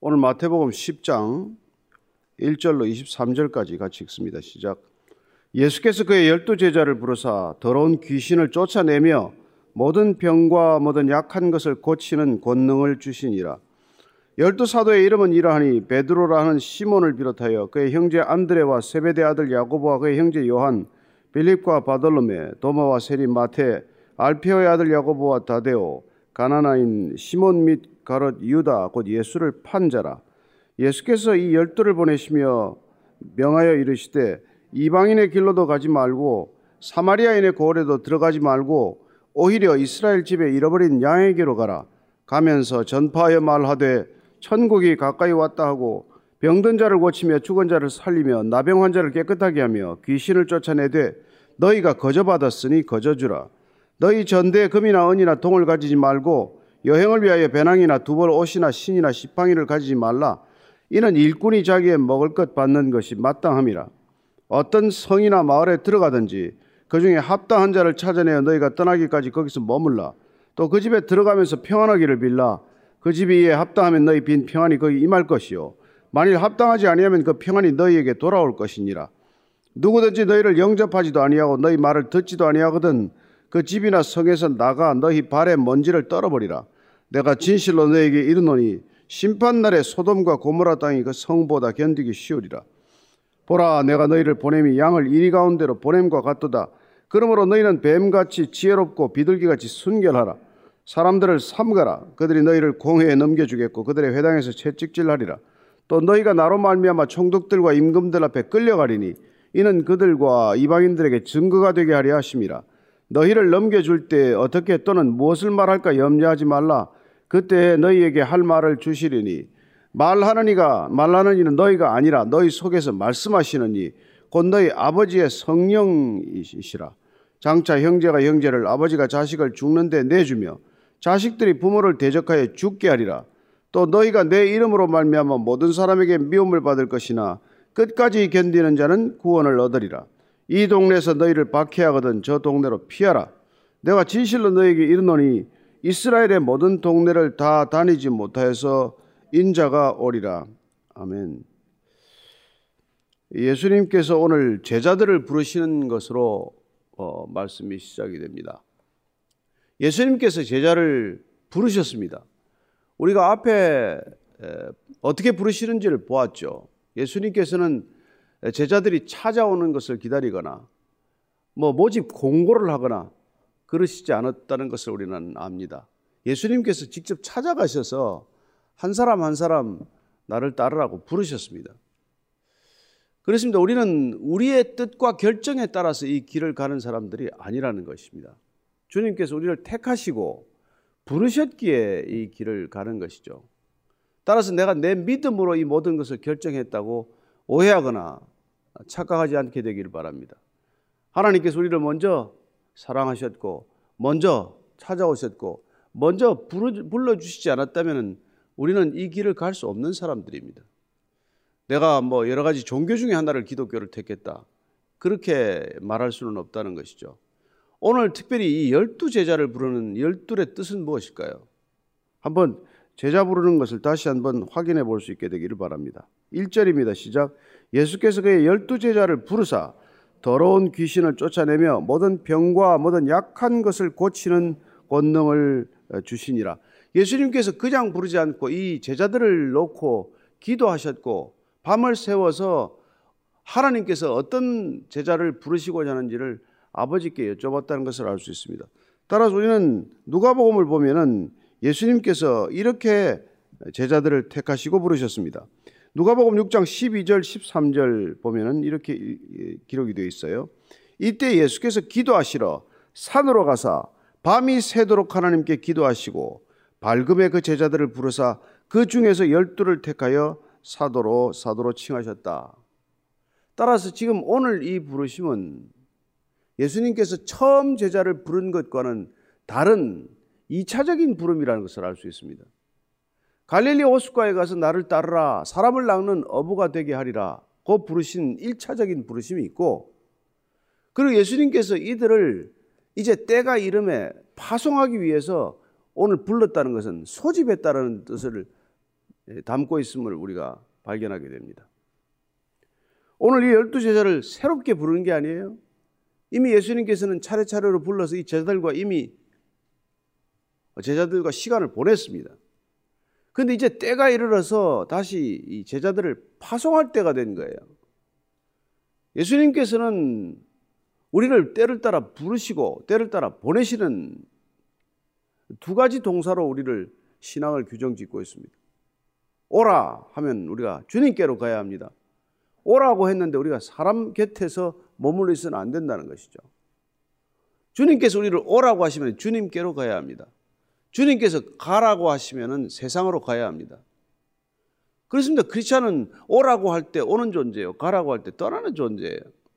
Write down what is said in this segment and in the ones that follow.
오늘 마태복음 10장 1절로 23절까지 같이 읽습니다. 시작. 예수께서 그의 12제자를 부르사 더러운 귀신을 쫓아내며 모든 병과 모든 약한 것을 고치는 권능을 주시니라. 12사도의 이름은 이러하니 베드로라 하는 시몬을 비롯하여 그의 형제 안드레와 세베대 아들 야고보와 그의 형제 요한, 빌립과 바돌로메, 도마와 세리 마테, 알페오의 아들 야고보와 다데오, 가나나인 시몬 및 가롯 유다 곧 예수를 판 자라. 예수께서 이 12를 보내시며 명하여 이르시되 이방인의 길로도 가지 말고 사마리아인의 고을에도 들어가지 말고 오히려 이스라엘 집에 잃어버린 양에게로 가라. 가면서 전파하여 말하되 천국이 가까이 왔다 하고 병든 자를 고치며 죽은 자를 살리며 나병 환자를 깨끗하게 하며 귀신을 쫓아내되 너희가 거저받았으니 거저주라. 너희 전대에 금이나 은이나 동을 가지지 말고 여행을 위하여 배낭이나 두벌 옷이나 신이나 지팡이를 가지지 말라. 이는 일꾼이 자기의 먹을 것 받는 것이 마땅함이라. 어떤 성이나 마을에 들어가든지 그 중에 합당한 자를 찾아내어 너희가 떠나기까지 거기서 머물라. 또 그 집에 들어가면서 평안하기를 빌라. 그 집이 이에 합당하면 너희 빈 평안이 거기 임할 것이요 만일 합당하지 아니하면 그 평안이 너희에게 돌아올 것이니라. 누구든지 너희를 영접하지도 아니하고 너희 말을 듣지도 아니하거든 그 집이나 성에서 나가 너희 발에 먼지를 떨어버리라. 내가 진실로 너희에게 이르노니 심판날에 소돔과 고모라 땅이 그 성보다 견디기 쉬우리라. 보라, 내가 너희를 보냄이 양을 이리 가운데로 보냄과 같도다. 그러므로 너희는 뱀같이 지혜롭고 비둘기같이 순결하라. 사람들을 삼가라. 그들이 너희를 공회에 넘겨주겠고 그들의 회당에서 채찍질하리라. 또 너희가 나로 말미암아 총독들과 임금들 앞에 끌려가리니 이는 그들과 이방인들에게 증거가 되게 하려 하심이라. 너희를 넘겨줄 때 어떻게 또는 무엇을 말할까 염려하지 말라. 그때 너희에게 할 말을 주시리니 말하는 이는 너희가 아니라 너희 속에서 말씀하시느니 곧 너희 아버지의 성령이시라. 장차 형제가 형제를 아버지가 자식을 죽는데 내주며 자식들이 부모를 대적하여 죽게 하리라. 또 너희가 내 이름으로 말미암아 모든 사람에게 미움을 받을 것이나 끝까지 견디는 자는 구원을 얻으리라. 이 동네에서 너희를 박해하거든 저 동네로 피하라. 내가 진실로 너희에게 이르노니 이스라엘의 모든 동네를 다 다니지 못하여서 인자가 오리라. 아멘. 예수님께서 오늘 제자들을 부르시는 것으로 말씀이 시작이 됩니다. 예수님께서 제자를 부르셨습니다. 우리가 앞에 어떻게 부르시는지를 보았죠. 예수님께서는 제자들이 찾아오는 것을 기다리거나 모집 공고를 하거나 그러시지 않았다는 것을 우리는 압니다. 예수님께서 직접 찾아가셔서 한 사람 한 사람 나를 따르라고 부르셨습니다. 그렇습니다. 우리는 우리의 뜻과 결정에 따라서 이 길을 가는 사람들이 아니라는 것입니다. 주님께서 우리를 택하시고 부르셨기에 이 길을 가는 것이죠. 따라서 내가 내 믿음으로 이 모든 것을 결정했다고 오해하거나 착각하지 않게 되기를 바랍니다. 하나님께서 우리를 먼저 사랑하셨고 먼저 찾아오셨고 먼저 불러주시지 않았다면 우리는 이 길을 갈 수 없는 사람들입니다. 내가 여러 가지 종교 중에 하나를 기독교를 택했다. 그렇게 말할 수는 없다는 것이죠. 오늘 특별히 이 12제자를 부르는 12의 뜻은 무엇일까요? 한번 제자 부르는 것을 다시 한번 확인해 볼 수 있게 되기를 바랍니다. 1절입니다. 시작. 예수께서 그의 12제자를 부르사 더러운 귀신을 쫓아내며 모든 병과 모든 약한 것을 고치는 권능을 주시니라. 예수님께서 그냥 부르지 않고 이 제자들을 놓고 기도하셨고 밤을 새워서 하나님께서 어떤 제자를 부르시고자 하는지를 아버지께 여쭤봤다는 것을 알 수 있습니다. 따라서 우리는 누가복음을 보면은 예수님께서 이렇게 제자들을 택하시고 부르셨습니다. 누가복음 6장 12절 13절 보면은 이렇게 기록이 되어 있어요. 이때 예수께서 기도하시러 산으로 가사 밤이 새도록 하나님께 기도하시고 밝음에 그 제자들을 부르사 그 중에서 12를 택하여 사도로 칭하셨다. 따라서 지금 오늘 이 부르심은 예수님께서 처음 제자를 부른 것과는 다른 2차적인 부름이라는 것을 알 수 있습니다. 갈릴리 호숫가에 가서 나를 따르라 사람을 낚는 어부가 되게 하리라 그 부르신 1차적인 부르심이 있고, 그리고 예수님께서 이들을 이제 때가 이름에 파송하기 위해서 오늘 불렀다는 것은 소집했다는 뜻을 담고 있음을 우리가 발견하게 됩니다. 오늘 이 12제자를 새롭게 부르는 게 아니에요. 이미 예수님께서는 차례차례로 불러서 이 제자들과 시간을 보냈습니다. 그런데 이제 때가 이르러서 다시 이 제자들을 파송할 때가 된 거예요. 예수님께서는 우리를 때를 따라 부르시고 때를 따라 보내시는 두 가지 동사로 우리를 신앙을 규정짓고 있습니다. 오라 하면 우리가 주님께로 가야 합니다. 오라고 했는데 우리가 사람 곁에서 머물러 있어는 안 된다는 것이죠. 주님께서 우리를 오라고 하시면 주님께로 가야 합니다. 주님께서 가라고 하시면 세상으로 가야 합니다. 그렇습니다. 크리스찬은 오라고 할 때 오는 존재예요. 가라고 할 때 떠나는 존재예요.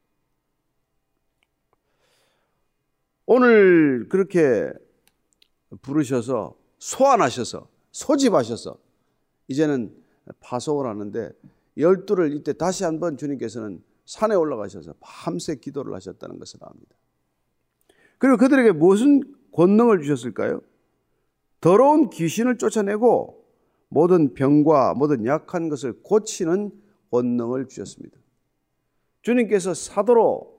오늘 그렇게 부르셔서 소환하셔서 소집하셔서 이제는 파송을 하는데 12를 이때 다시 한번 주님께서는 산에 올라가셔서 밤새 기도를 하셨다는 것을 압니다. 그리고 그들에게 무슨 권능을 주셨을까요? 더러운 귀신을 쫓아내고 모든 병과 모든 약한 것을 고치는 권능을 주셨습니다. 주님께서 사도로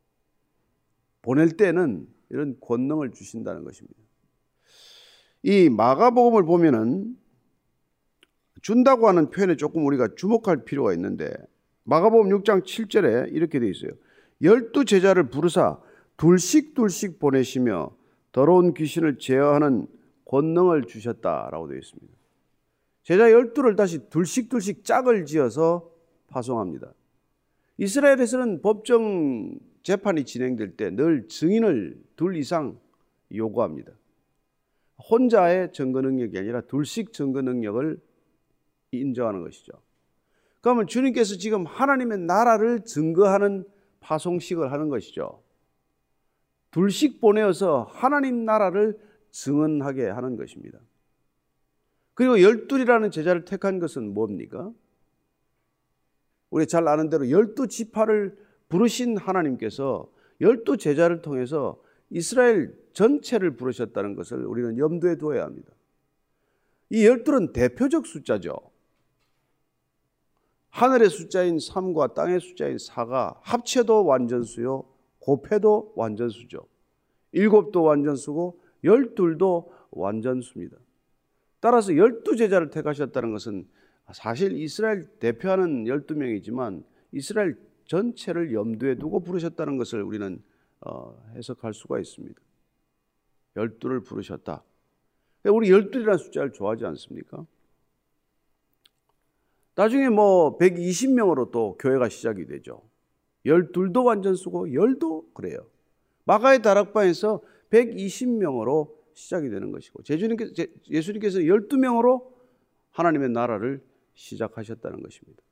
보낼 때는 이런 권능을 주신다는 것입니다. 이 마가복음을 보면은 준다고 하는 표현에 조금 우리가 주목할 필요가 있는데 마가복음 6장 7절에 이렇게 되어 있어요. 12제자를 부르사 둘씩 보내시며 더러운 귀신을 제어하는 권능을 주셨다라고 되어 있습니다. 제자 12를 다시 둘씩 짝을 지어서 파송합니다. 이스라엘에서는 법정 재판이 진행될 때 늘 증인을 둘 이상 요구합니다. 혼자의 증거 능력이 아니라 둘씩 증거 능력을 인정하는 것이죠. 그러면 주님께서 지금 하나님의 나라를 증거하는 파송식을 하는 것이죠. 둘씩 보내어서 하나님 나라를 증언하게 하는 것입니다. 그리고 12이라는 제자를 택한 것은 뭡니까? 우리 잘 아는 대로 12지파를 부르신 하나님께서 12제자를 통해서 이스라엘 전체를 부르셨다는 것을 우리는 염두에 두어야 합니다. 이 12는 대표적 숫자죠. 하늘의 숫자인 3과 땅의 숫자인 4가 합쳐도 완전수요, 곱해도 완전수죠. 7도 완전수고 12도 완전수입니다. 따라서 12제자를 택하셨다는 것은 사실 이스라엘 대표하는 12명이지만 이스라엘 전체를 염두에 두고 부르셨다는 것을 우리는 해석할 수가 있습니다. 12를 부르셨다. 우리 12이라는 숫자를 좋아하지 않습니까? 나중에 120명으로 또 교회가 시작이 되죠. 12도 완전수고 10도 그래요. 마가의 다락방에서 120명으로 시작이 되는 것이고 예수님께서 12명으로 하나님의 나라를 시작하셨다는 것입니다.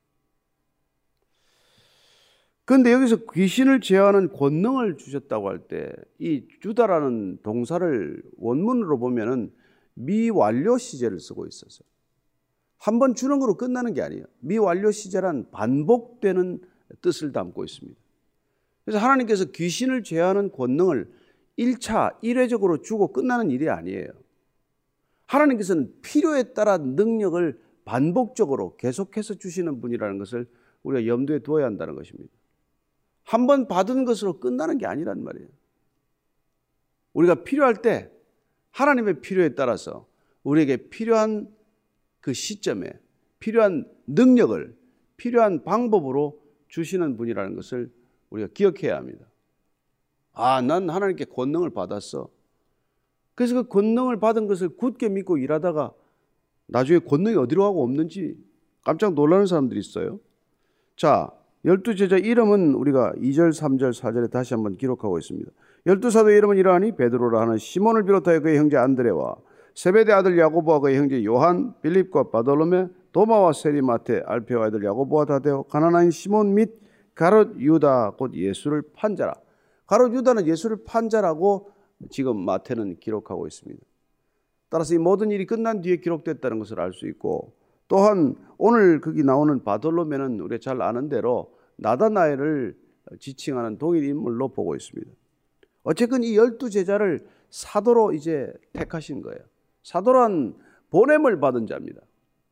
그런데 여기서 귀신을 제어하는 권능을 주셨다고 할 때 이 주다라는 동사를 원문으로 보면은 미완료 시제를 쓰고 있어서 한 번 주는 거로 끝나는 게 아니에요. 미완료 시제란 반복되는 뜻을 담고 있습니다. 그래서 하나님께서 귀신을 제어하는 권능을 1차 1회적으로 주고 끝나는 일이 아니에요. 하나님께서는 필요에 따라 능력을 반복적으로 계속해서 주시는 분이라는 것을 우리가 염두에 두어야 한다는 것입니다. 한 번 받은 것으로 끝나는 게 아니란 말이에요. 우리가 필요할 때 하나님의 필요에 따라서 우리에게 필요한 그 시점에 필요한 능력을 필요한 방법으로 주시는 분이라는 것을 우리가 기억해야 합니다. 난 하나님께 권능을 받았어. 그래서 그 권능을 받은 것을 굳게 믿고 일하다가 나중에 권능이 어디로 가고 없는지 깜짝 놀라는 사람들이 있어요. 자, 12제자 이름은 우리가 2절, 3절, 4절에 다시 한번 기록하고 있습니다. 12사도의 이름은 이러하니 베드로라 하는 시몬을 비롯하여 그의 형제 안드레와 세베대 아들 야고보와 그의 형제 요한, 빌립과 바돌로메, 도마와 세리마테, 알페와 아들 야고보와 다데오, 가나나인 시몬 및 가롯 유다 곧 예수를 판 자라. 가롯 유다는 예수를 판 자라고 지금 마태는 기록하고 있습니다. 따라서 이 모든 일이 끝난 뒤에 기록됐다는 것을 알 수 있고, 또한 오늘 거기 나오는 바돌로메는 우리가 잘 아는 대로 나다나엘을 지칭하는 동일 인물로 보고 있습니다. 어쨌든 이 12제자를 사도로 이제 택하신 거예요. 사도란 보냄을 받은 자입니다.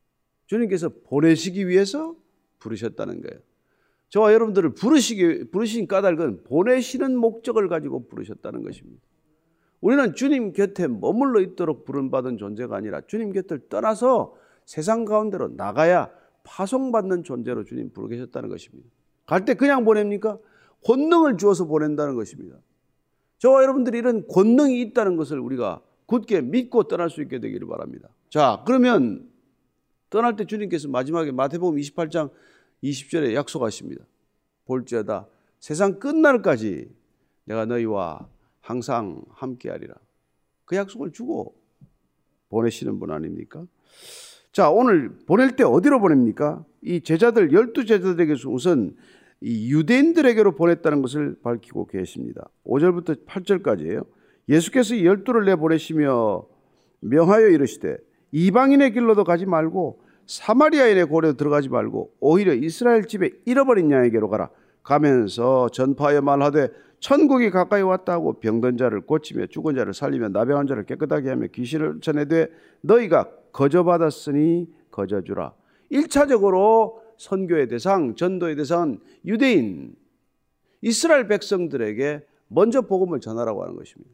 주님께서 보내시기 위해서 부르셨다는 거예요. 저와 여러분들을 부르신 까닭은 보내시는 목적을 가지고 부르셨다는 것입니다. 우리는 주님 곁에 머물러 있도록 부름받은 존재가 아니라 주님 곁을 떠나서 세상 가운데로 나가야 파송받는 존재로 주님 부르셨다는 것입니다. 갈 때 그냥 보냅니까? 권능을 주어서 보낸다는 것입니다. 저와 여러분들이 이런 권능이 있다는 것을 우리가 굳게 믿고 떠날 수 있게 되기를 바랍니다. 자, 그러면 떠날 때 주님께서 마지막에 마태복음 28장 20절에 약속하십니다. 볼지어다 세상 끝날까지 내가 너희와 항상 함께하리라. 그 약속을 주고 보내시는 분 아닙니까? 자, 오늘 보낼 때 어디로 보냅니까? 이 제자들 12제자들에게서 우선 이 유대인들에게로 보냈다는 것을 밝히고 계십니다. 5절부터 8절까지예요. 예수께서 12를 내보내시며 명하여 이르시되 이방인의 길로도 가지 말고 사마리아인의 고래도 들어가지 말고 오히려 이스라엘 집에 잃어버린 양에게로 가라. 가면서 전파하여 말하되 천국이 가까이 왔다고 병든 자를 고치며 죽은 자를 살리며 나병한 자를 깨끗하게 하며 귀신을 쫓아내되 너희가 거저받았으니 거저주라. 1차적으로 선교의 대상, 전도의 대상은 유대인, 이스라엘 백성들에게 먼저 복음을 전하라고 하는 것입니다.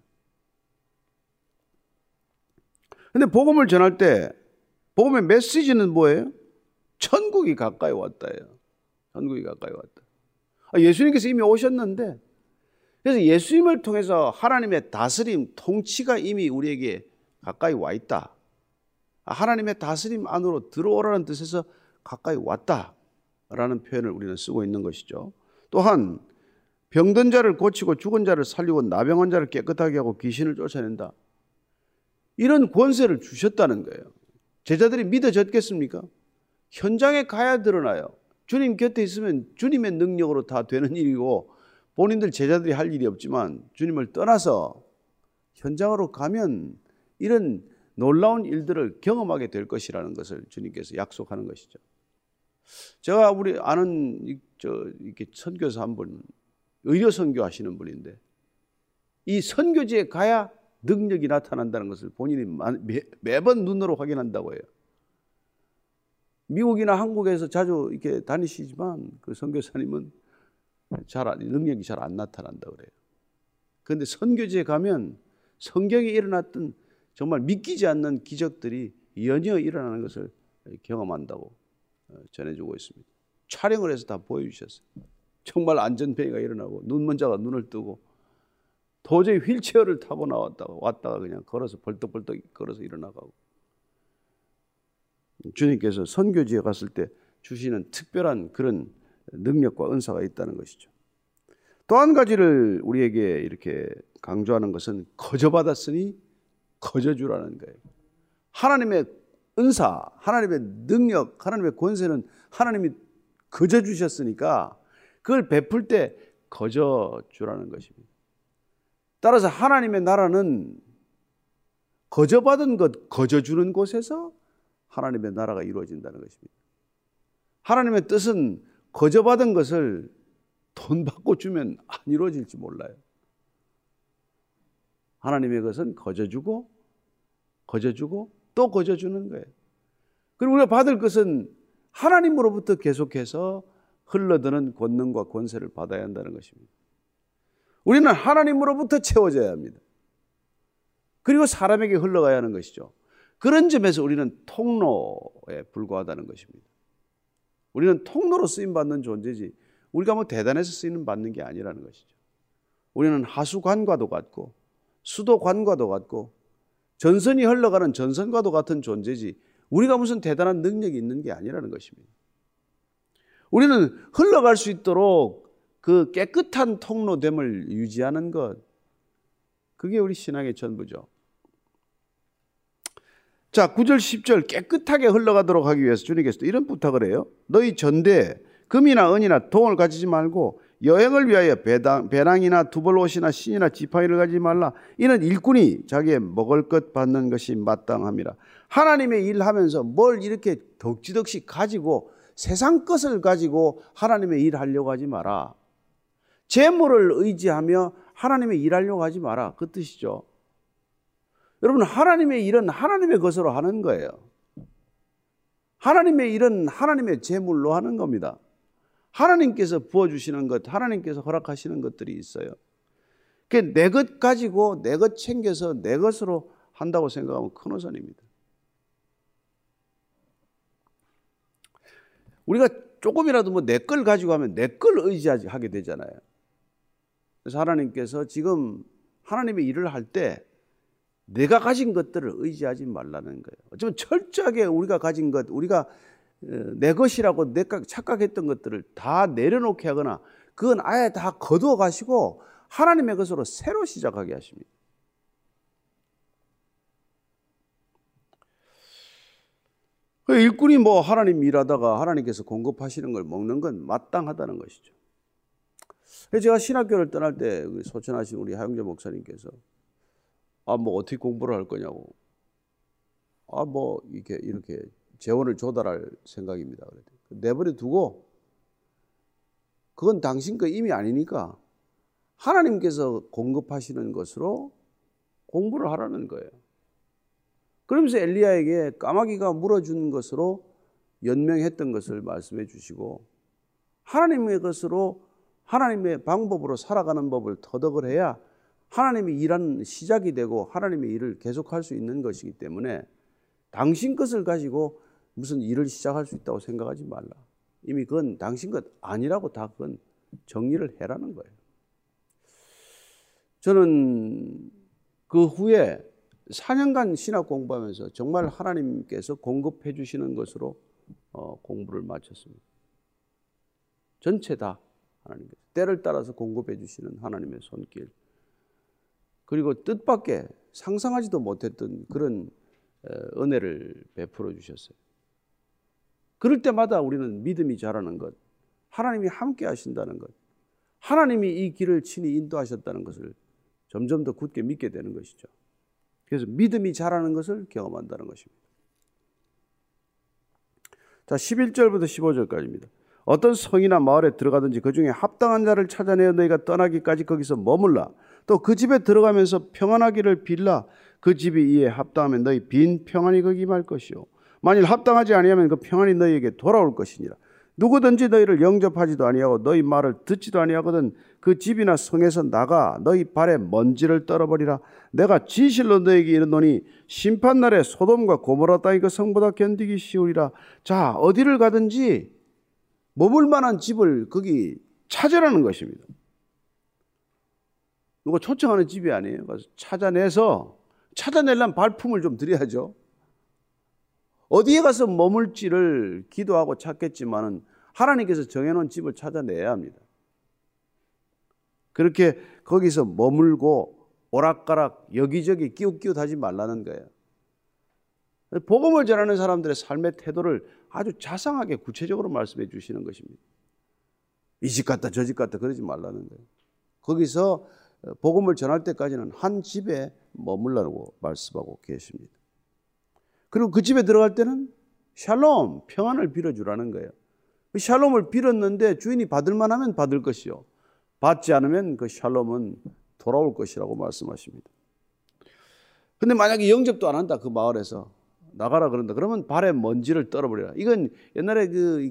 그런데 복음을 전할 때 복음의 메시지는 뭐예요? 천국이 가까이 왔다예요. 천국이 가까이 왔다. 예수님께서 이미 오셨는데, 그래서 예수님을 통해서 하나님의 다스림, 통치가 이미 우리에게 가까이 와 있다. 하나님의 다스림 안으로 들어오라는 뜻에서 가까이 왔다라는 표현을 우리는 쓰고 있는 것이죠. 또한 병든 자를 고치고 죽은 자를 살리고 나병한 자를 깨끗하게 하고 귀신을 쫓아낸다. 이런 권세를 주셨다는 거예요. 제자들이 믿어졌겠습니까? 현장에 가야 드러나요. 주님 곁에 있으면 주님의 능력으로 다 되는 일이고 본인들 제자들이 할 일이 없지만 주님을 떠나서 현장으로 가면 이런 놀라운 일들을 경험하게 될 것이라는 것을 주님께서 약속하는 것이죠. 제가 우리 아는 이렇게 선교사 한 분, 의료 선교하시는 분인데 이 선교지에 가야 능력이 나타난다는 것을 본인이 매번 눈으로 확인한다고 해요. 미국이나 한국에서 자주 이렇게 다니시지만 그 선교사님은 능력이 잘 안 나타난다고 그래요. 그런데 선교지에 가면 성경에 일어났던 정말 믿기지 않는 기적들이 연이어 일어나는 것을 경험한다고 전해주고 있습니다. 촬영을 해서 다 보여주셨어요. 정말 안전뱅이가 일어나고 눈먼 자가 눈을 뜨고 도저히 휠체어를 타고 왔다가 그냥 걸어서 벌떡벌떡 걸어서 일어나가고. 주님께서 선교지에 갔을 때 주시는 특별한 그런 능력과 은사가 있다는 것이죠. 또 한 가지를 우리에게 이렇게 강조하는 것은 거저받았으니 거저주라는 거예요. 하나님의 은사, 하나님의 능력, 하나님의 권세는 하나님이 거저주셨으니까 그걸 베풀 때 거저주라는 것입니다. 따라서 하나님의 나라는 거저받은 것, 거저주는 곳에서 하나님의 나라가 이루어진다는 것입니다. 하나님의 뜻은 거저받은 것을 돈 받고 주면 안 이루어질지 몰라요. 하나님의 것은 거저주고 또 거저주는 거예요. 그리고 우리가 받을 것은 하나님으로부터 계속해서 흘러드는 권능과 권세를 받아야 한다는 것입니다. 우리는 하나님으로부터 채워져야 합니다. 그리고 사람에게 흘러가야 하는 것이죠. 그런 점에서 우리는 통로에 불과하다는 것입니다. 우리는 통로로 쓰임받는 존재지 우리가 뭐 대단해서 쓰임 받는 게 아니라는 것이죠. 우리는 하수관과도 같고 수도관과도 같고 전선이 흘러가는 전선과도 같은 존재지 우리가 무슨 대단한 능력이 있는 게 아니라는 것입니다. 우리는 흘러갈 수 있도록 그 깨끗한 통로됨을 유지하는 것, 그게 우리 신앙의 전부죠. 자, 9절 10절 깨끗하게 흘러가도록 하기 위해서 주님께서 이런 부탁을 해요. 너희 전대에 금이나 은이나 동을 가지지 말고 여행을 위하여 배낭이나 두벌옷이나 신이나 지팡이를 가지지 말라. 이는 일꾼이 자기의 먹을 것 받는 것이 마땅함이라. 하나님의 일하면서 뭘 이렇게 덕지덕지 가지고 세상 것을 가지고 하나님의 일하려고 하지 마라. 재물을 의지하며 하나님의 일하려고 하지 마라. 그 뜻이죠. 여러분, 하나님의 일은 하나님의 것으로 하는 거예요. 하나님의 일은 하나님의 제물로 하는 겁니다. 하나님께서 부어주시는 것, 하나님께서 허락하시는 것들이 있어요. 내 것 가지고 내 것 챙겨서 내 것으로 한다고 생각하면 큰 오산입니다. 우리가 조금이라도 뭐 내 걸 가지고 하면 내 걸 의지하게 되잖아요. 그래서 하나님께서 지금 하나님의 일을 할 때 내가 가진 것들을 의지하지 말라는 거예요. 어쩌면 철저하게 우리가 가진 것, 우리가 내 것이라고 내가 착각했던 것들을 다 내려놓게 하거나 그건 아예 다 거두어 가시고 하나님의 것으로 새로 시작하게 하십니다. 일꾼이 뭐 하나님 일하다가 하나님께서 공급하시는 걸 먹는 건 마땅하다는 것이죠. 제가 신학교를 떠날 때 소천하신 우리 하영재 목사님께서 뭐 어떻게 공부를 할 거냐고, 뭐 이렇게 재원을 조달할 생각입니다. 내버려 두고 그건 당신 거 임이 아니니까 하나님께서 공급하시는 것으로 공부를 하라는 거예요. 그러면서 엘리야에게 까마귀가 물어준 것으로 연명했던 것을 말씀해 주시고 하나님의 것으로 하나님의 방법으로 살아가는 법을 터득을 해야 하나님이 일하는 시작이 되고 하나님의 일을 계속할 수 있는 것이기 때문에 당신 것을 가지고 무슨 일을 시작할 수 있다고 생각하지 말라. 이미 그건 당신 것 아니라고 다 그건 정리를 해라는 거예요. 저는 그 후에 4년간 신학 공부하면서 정말 하나님께서 공급해 주시는 것으로 공부를 마쳤습니다. 전체 다 하나님께서 때를 따라서 공급해 주시는 하나님의 손길, 그리고 뜻밖의 상상하지도 못했던 그런 은혜를 베풀어 주셨어요. 그럴 때마다 우리는 믿음이 자라는 것, 하나님이 함께 하신다는 것, 하나님이 이 길을 친히 인도하셨다는 것을 점점 더 굳게 믿게 되는 것이죠. 그래서 믿음이 자라는 것을 경험한다는 것입니다. 자, 11절부터 15절까지입니다. 어떤 성이나 마을에 들어가든지 그 중에 합당한 자를 찾아내어 너희가 떠나기까지 거기서 머물라. 또 그 집에 들어가면서 평안하기를 빌라. 그 집이 이에 합당하면 너희 빈 평안이 거기 임할 것이요 만일 합당하지 아니하면 그 평안이 너희에게 돌아올 것이니라. 누구든지 너희를 영접하지도 아니하고 너희 말을 듣지도 아니하거든 그 집이나 성에서 나가 너희 발에 먼지를 떨어버리라. 내가 진실로 너희에게 이르노니 심판날에 소돔과 고모라 땅이 그 성보다 견디기 쉬우리라. 자, 어디를 가든지 머물 만한 집을 거기 찾으라는 것입니다. 누가 초청하는 집이 아니에요. 그래서 찾아내려면 발품을 좀 드려야죠. 어디에 가서 머물지를 기도하고 찾겠지만은 하나님께서 정해놓은 집을 찾아내야 합니다. 그렇게 거기서 머물고 오락가락 여기저기 끼웃끼웃하지 말라는 거예요. 복음을 전하는 사람들의 삶의 태도를 아주 자상하게 구체적으로 말씀해 주시는 것입니다. 이 집 갔다 저 집 갔다 그러지 말라는 거예요. 거기서 복음을 전할 때까지는 한 집에 머물라고 말씀하고 계십니다. 그리고 그 집에 들어갈 때는 샬롬, 평안을 빌어주라는 거예요. 샬롬을 빌었는데 주인이 받을만 하면 받을 것이요 받지 않으면 그 샬롬은 돌아올 것이라고 말씀하십니다. 근데 만약에 영접도 안 한다, 그 마을에서 나가라 그런다, 그러면 발에 먼지를 떨어버려라. 이건 옛날에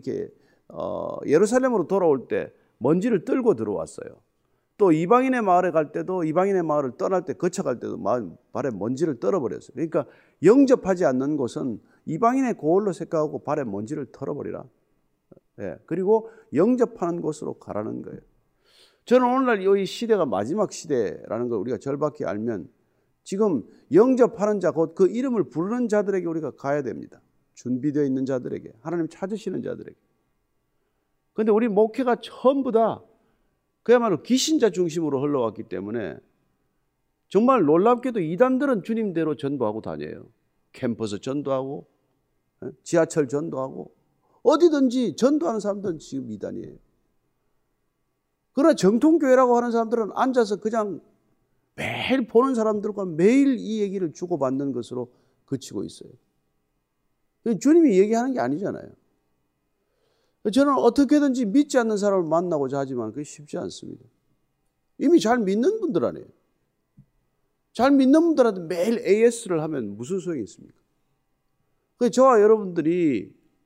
예루살렘으로 돌아올 때 먼지를 떨고 들어왔어요. 또 이방인의 마을에 갈 때도 이방인의 마을을 떠날 때 거쳐갈 때도 발에 먼지를 떨어버렸어요. 그러니까 영접하지 않는 곳은 이방인의 고을로 생각하고 발에 먼지를 털어버리라. 그리고 영접하는 곳으로 가라는 거예요. 저는 오늘날 이 시대가 마지막 시대라는 걸 우리가 절박히 알면 지금 영접하는 자, 곧 그 이름을 부르는 자들에게 우리가 가야 됩니다. 준비되어 있는 자들에게, 하나님 찾으시는 자들에게. 그런데 우리 목회가 전부 다 그야말로 기신자 중심으로 흘러왔기 때문에 정말 놀랍게도 이단들은 주님대로 전도하고 다녀요. 캠퍼스 전도하고 지하철 전도하고 어디든지 전도하는 사람들은 지금 이단이에요. 그러나 정통교회라고 하는 사람들은 앉아서 그냥 매일 보는 사람들과 매일 이 얘기를 주고받는 것으로 그치고 있어요. 주님이 얘기하는 게 아니잖아요. 저는 어떻게든지 믿지 않는 사람을 만나고자 하지만 그게 쉽지 않습니다. 이미 잘 믿는 분들 아니에요. 잘 믿는 분들한테 매일 AS를 하면 무슨 소용이 있습니까? 그래서 저와 여러분들이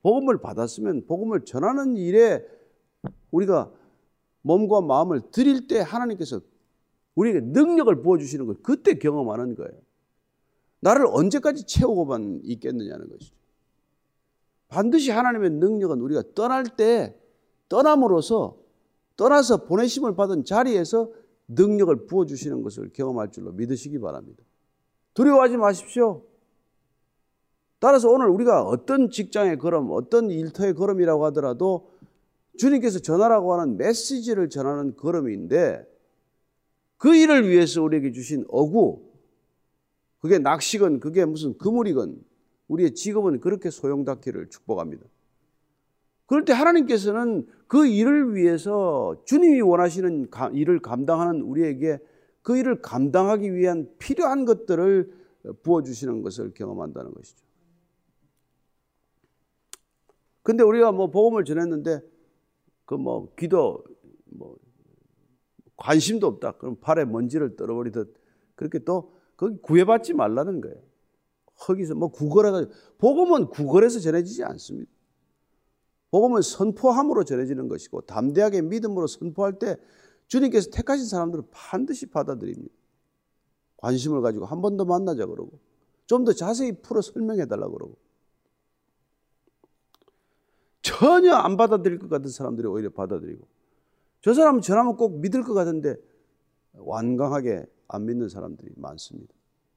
복음을 받았으면 복음을 전하는 일에 우리가 몸과 마음을 드릴 때 하나님께서 우리에게 능력을 부어주시는 걸 그때 경험하는 거예요. 나를 언제까지 채우고만 있겠느냐는 것이죠. 반드시 하나님의 능력은 우리가 떠날 때 떠나서 보내심을 받은 자리에서 능력을 부어주시는 것을 경험할 줄로 믿으시기 바랍니다. 두려워하지 마십시오. 따라서 오늘 우리가 어떤 직장의 걸음, 어떤 일터의 걸음이라고 하더라도 주님께서 전하라고 하는 메시지를 전하는 걸음인데 그 일을 위해서 우리에게 주신 어구, 그게 낚시건 그게 무슨 그물이건 우리의 직업은 그렇게 소용닿기를 축복합니다. 그럴 때 하나님께서는 그 일을 위해서 주님이 원하시는 일을 감당하는 우리에게 그 일을 감당하기 위한 필요한 것들을 부어주시는 것을 경험한다는 것이죠. 근데 우리가 복음을 전했는데 기도 관심도 없다. 그럼 발에 먼지를 떨어버리듯 그렇게 또 거기 구애받지 말라는 거예요. 거기서 구걸해가지고 복음은 구걸해서 전해지지 않습니다. 복음은 선포함으로 전해지는 것이고 담대하게 믿음으로 선포할 때 주님께서 택하신 사람들은 반드시 받아들입니다. 관심을 가지고 한 번 더 만나자 그러고 좀 더 자세히 풀어 설명해 달라고 그러고 전혀 안 받아들일 것 같은 사람들이 오히려 받아들이고 저 사람은 전하면 꼭 믿을 것 같은데 완강하게 안 믿는 사람들이 많습니다.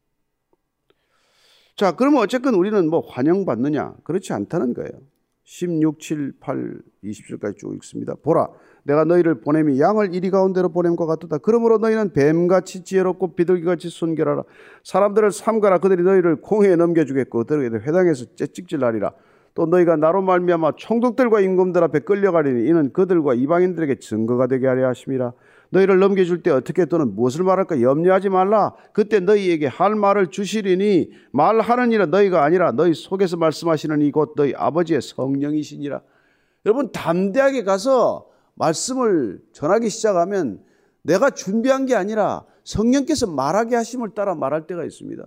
자, 그러면 어쨌건 우리는 환영받느냐? 그렇지 않다는 거예요. 16, 7, 8, 20절까지 쭉 읽습니다. 보라, 내가 너희를 보냄이 양을 이리 가운데로 보냄과 같도다. 그러므로 너희는 뱀같이 지혜롭고 비둘기같이 순결하라. 사람들을 삼가라. 그들이 너희를 공회에 넘겨주겠고 그들에게 회당에서 채찍질하리라. 또 너희가 나로 말미암아 총독들과 임금들 앞에 끌려가리니 이는 그들과 이방인들에게 증거가 되게 하려 하심이라. 너희를 넘겨줄 때 어떻게 또는 무엇을 말할까 염려하지 말라. 그때 너희에게 할 말을 주시리니 말하는 이는 너희가 아니라 너희 속에서 말씀하시는 이 곧 너희 아버지의 성령이시니라. 여러분 담대하게 가서 말씀을 전하기 시작하면 내가 준비한 게 아니라 성령께서 말하게 하심을 따라 말할 때가 있습니다.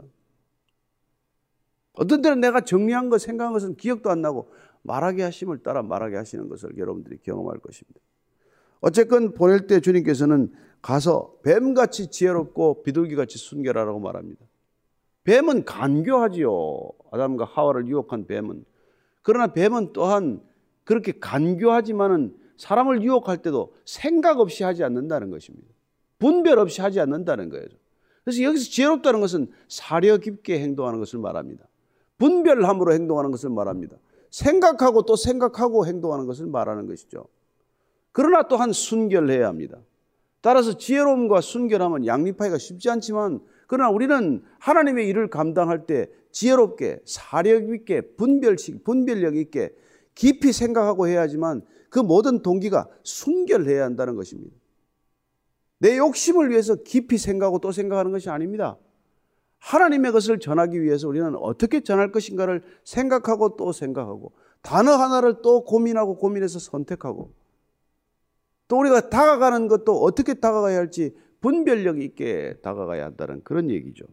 어떤 때는 내가 정리한 것, 생각한 것은 기억도 안 나고 말하게 하심을 따라 말하게 하시는 것을 여러분들이 경험할 것입니다. 어쨌건 보낼 때 주님께서는 가서 뱀같이 지혜롭고 비둘기같이 순결하라고 말합니다. 뱀은 간교하지요. 아담과 하와를 유혹한 뱀은. 그러나 뱀은 또한 그렇게 간교하지만은 사람을 유혹할 때도 생각 없이 하지 않는다는 것입니다. 분별 없이 하지 않는다는 거예요. 그래서 여기서 지혜롭다는 것은 사려 깊게 행동하는 것을 말합니다. 분별함으로 행동하는 것을 말합니다. 생각하고 또 생각하고 행동하는 것을 말하는 것이죠. 그러나 또한 순결해야 합니다. 따라서 지혜로움과 순결함은 양립하기가 쉽지 않지만 그러나 우리는 하나님의 일을 감당할 때 지혜롭게 사력 있게 분별력 있게 깊이 생각하고 해야 하지만 그 모든 동기가 순결해야 한다는 것입니다. 내 욕심을 위해서 깊이 생각하고 또 생각하는 것이 아닙니다. 하나님의 것을 전하기 위해서 우리는 어떻게 전할 것인가를 생각하고 또 생각하고 단어 하나를 또 고민하고 고민해서 선택하고 또 우리가 다가가는 것도 어떻게 다가가야 할지 분별력 있게 다가가야 한다는 그런 얘기죠.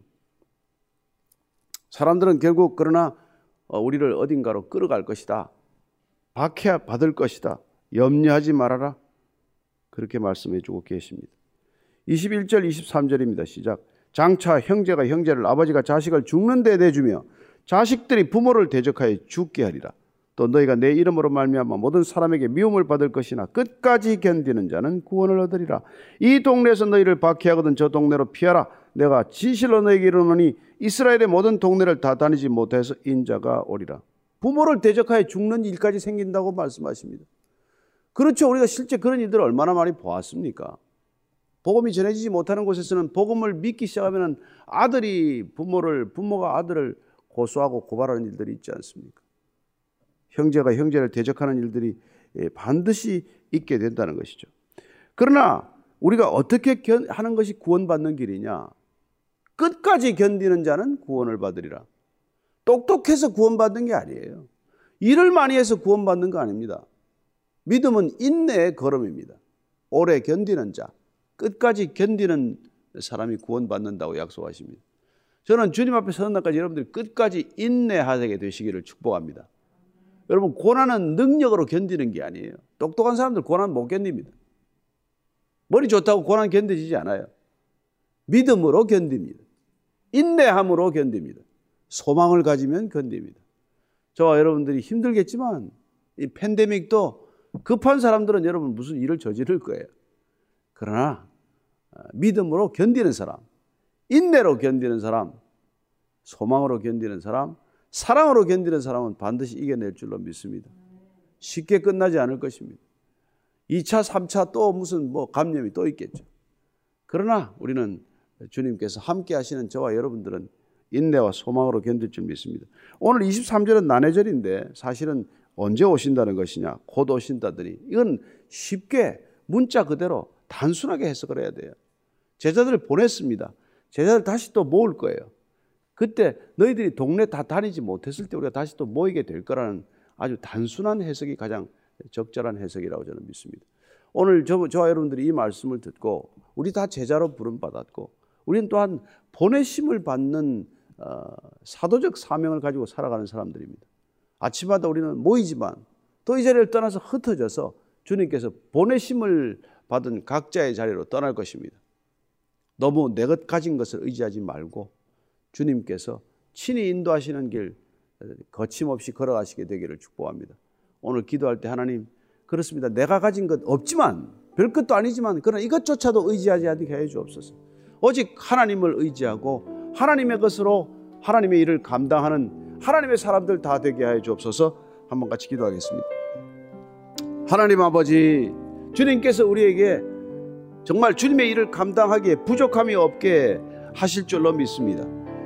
사람들은 결국 그러나 우리를 어딘가로 끌어갈 것이다. 박해야 받을 것이다. 염려하지 말아라. 그렇게 말씀해 주고 계십니다. 21절 23절입니다. 시작. 장차 형제가 형제를 아버지가 자식을 죽는 데 내주며 자식들이 부모를 대적하여 죽게 하리라. 또 너희가 내 이름으로 말미암아 모든 사람에게 미움을 받을 것이나 끝까지 견디는 자는 구원을 얻으리라. 이 동네에서 너희를 박해하거든 저 동네로 피하라. 내가 진실로 너희에게 이르노니 이스라엘의 모든 동네를 다 다니지 못해서 인자가 오리라. 부모를 대적하여 죽는 일까지 생긴다고 말씀하십니다. 그렇죠. 우리가 실제 그런 일들을 얼마나 많이 보았습니까? 복음이 전해지지 못하는 곳에서는 복음을 믿기 시작하면 부모가 아들을 고소하고 고발하는 일들이 있지 않습니까? 형제가 형제를 대적하는 일들이 반드시 있게 된다는 것이죠. 그러나 우리가 어떻게 하는 것이 구원받는 길이냐? 끝까지 견디는 자는 구원을 받으리라. 똑똑해서 구원받는 게 아니에요. 일을 많이 해서 구원받는 거 아닙니다. 믿음은 인내의 걸음입니다. 오래 견디는 자, 끝까지 견디는 사람이 구원받는다고 약속하십니다. 저는 주님 앞에 서는 날까지 여러분들이 끝까지 인내하게 되시기를 축복합니다. 여러분, 고난은 능력으로 견디는 게 아니에요. 똑똑한 사람들 고난 못 견딥니다. 머리 좋다고 고난 견디지 않아요. 믿음으로 견딥니다. 인내함으로 견딥니다. 소망을 가지면 견딥니다. 저와 여러분들이 힘들겠지만 이 팬데믹도 급한 사람들은 여러분 무슨 일을 저지를 거예요. 그러나 믿음으로 견디는 사람, 인내로 견디는 사람, 소망으로 견디는 사람, 사랑으로 견디는 사람은 반드시 이겨낼 줄로 믿습니다. 쉽게 끝나지 않을 것입니다. 2차, 3차 또 무슨 감염이 또 있겠죠. 그러나 우리는 주님께서 함께 하시는 저와 여러분들은 인내와 소망으로 견딜 줄 믿습니다. 오늘 23절은 난해절인데 사실은 언제 오신다는 것이냐, 곧 오신다더니 이건 쉽게 문자 그대로 단순하게 해석을 해야 돼요. 제자들을 보냈습니다. 제자들 다시 또 모을 거예요. 그때 너희들이 동네 다 다니지 못했을 때 우리가 다시 또 모이게 될 거라는 아주 단순한 해석이 가장 적절한 해석이라고 저는 믿습니다. 오늘 저와 여러분들이 이 말씀을 듣고 우리 다 제자로 부름받았고 우리는 또한 보내심을 받는 사도적 사명을 가지고 살아가는 사람들입니다. 아침마다 우리는 모이지만 또 이 자리를 떠나서 흩어져서 주님께서 보내심을 받은 각자의 자리로 떠날 것입니다. 너무 내 것 가진 것을 의지하지 말고 주님께서 친히 인도하시는 길 거침없이 걸어가시게 되기를 축복합니다. 오늘 기도할 때 하나님, 그렇습니다. 내가 가진 것 없지만 별것도 아니지만 그러나 이것조차도 의지하지 않게 해 주옵소서. 오직 하나님을 의지하고 하나님의 것으로 하나님의 일을 감당하는 하나님의 사람들 다 되게 하여 주옵소서. 한번 같이 기도하겠습니다. 하나님 아버지, 주님께서 우리에게 정말 주님의 일을 감당하기에 부족함이 없게 하실 줄로 믿습니다.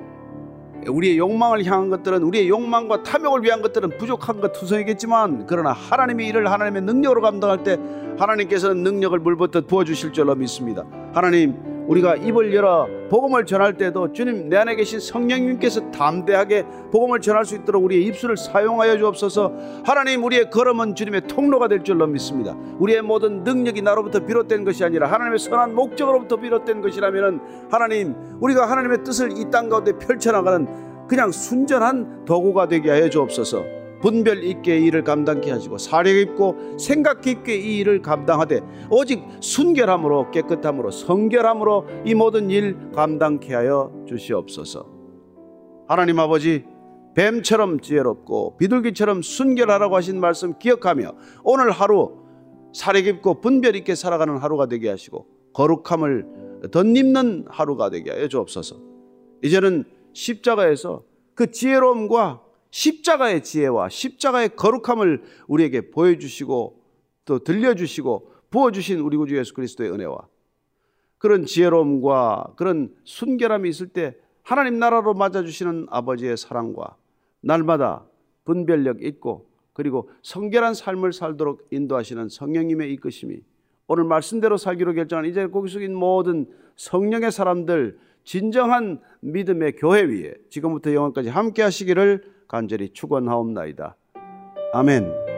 우리의 욕망을 향한 것들은, 우리의 욕망과 탐욕을 위한 것들은 부족한 것 투성이겠지만 그러나 하나님의 일을 하나님의 능력으로 감당할 때 하나님께서는 능력을 물붓듯 부어주실 줄로 믿습니다. 하나님, 우리가 입을 열어 복음을 전할 때도 주님 내 안에 계신 성령님께서 담대하게 복음을 전할 수 있도록 우리의 입술을 사용하여 주옵소서. 하나님, 우리의 걸음은 주님의 통로가 될 줄로 믿습니다. 우리의 모든 능력이 나로부터 비롯된 것이 아니라 하나님의 선한 목적으로부터 비롯된 것이라면 하나님, 우리가 하나님의 뜻을 이 땅 가운데 펼쳐나가는 그냥 순전한 도구가 되게 하여 주옵소서. 분별 있게 이 일을 감당케 하시고 사려 깊고 생각 깊게 이 일을 감당하되 오직 순결함으로 깨끗함으로 성결함으로 이 모든 일 감당케 하여 주시옵소서. 하나님 아버지, 뱀처럼 지혜롭고 비둘기처럼 순결하라고 하신 말씀 기억하며 오늘 하루 사려 깊고 분별 있게 살아가는 하루가 되게 하시고 거룩함을 덧입는 하루가 되게 하여 주옵소서. 이제는 십자가에서 그 지혜로움과 십자가의 지혜와 십자가의 거룩함을 우리에게 보여주시고 또 들려주시고 부어주신 우리 구주 예수 그리스도의 은혜와 그런 지혜로움과 그런 순결함이 있을 때 하나님 나라로 맞아주시는 아버지의 사랑과 날마다 분별력 있고 그리고 성결한 삶을 살도록 인도하시는 성령님의 이끄심이 오늘 말씀대로 살기로 결정한 이제 거기 속인 모든 성령의 사람들, 진정한 믿음의 교회 위에 지금부터 영원까지 함께 하시기를 간절히 축원하옵나이다. 아멘.